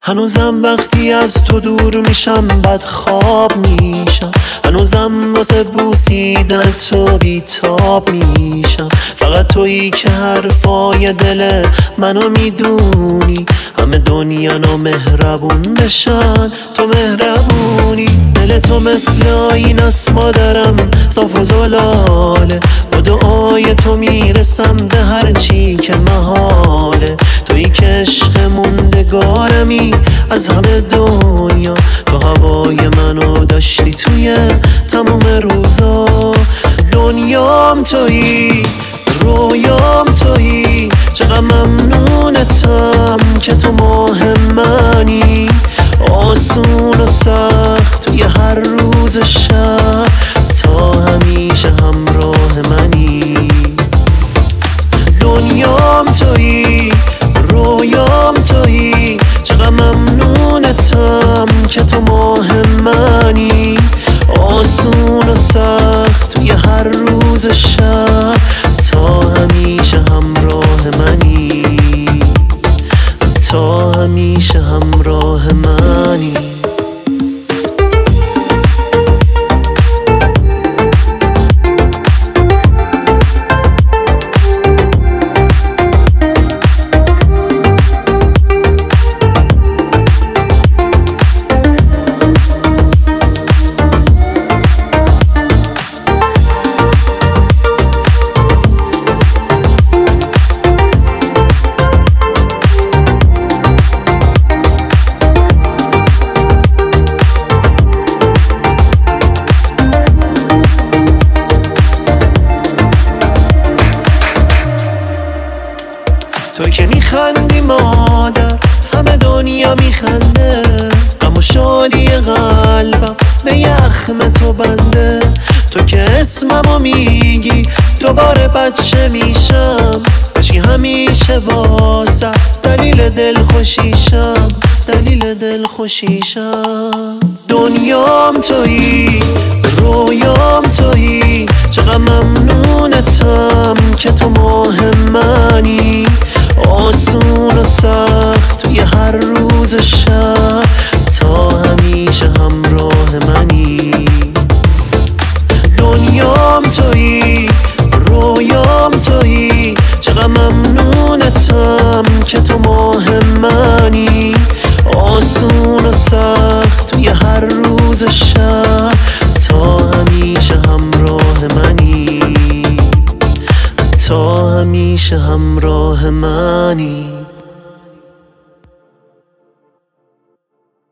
هنوزم وقتی از تو دور میشم بد خواب میشم، هنوزم واسه بوسیدن تو بیتاب میشم. فقط تویی که حرفای دل منو میدونی، همه دنیا نامهربون بشن تو مهربونی. دل تو مثل آین است مادرم صاف و زلاله، با دعای تو میرسم به هر چی که محاله. تویی که عشق موندگارمی از همه دنیا، تو هوای منو داشتی توی تموم روزا. دنیام تویی، رویام تویی، چقدر ممنونتم که تو ماه منی. آسون و سخت توی هر روز شب، تا همیشه همراه منی. دنیام تویی، رویام تویی، چقدر ممنونتم که تو ماه منی. آسون و سخت توی هر روز شب، تا همیشه همراه منی، تا همیشه همراه منی. تو که میخندی مادر، همه دنیا میخنده. غم و شادی قلبم به یخم تو بنده. تو که اسممو میگی دوباره بچه میشم، بچی همیشه واسه دلیل دل خوشیشم، دلیل دل خوشیشم. دنیام تویی، رویام تویی، چقدر ممنونتم که تو ماه منی. آسون و سخت توی هر روز شب، تا همیشه همراه منی. دنیام تویی، رویام تویی، چقدر ممنونتم که تو ماه منی. آسون و سخت توی هر روز شب، تا همیشه همراه منی، تا همیشه همراه منی.